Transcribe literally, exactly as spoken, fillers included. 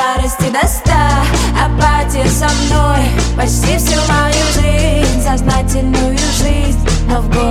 старости до ста. Апатия со мной почти всю мою жизнь, сознательную жизнь, но в голове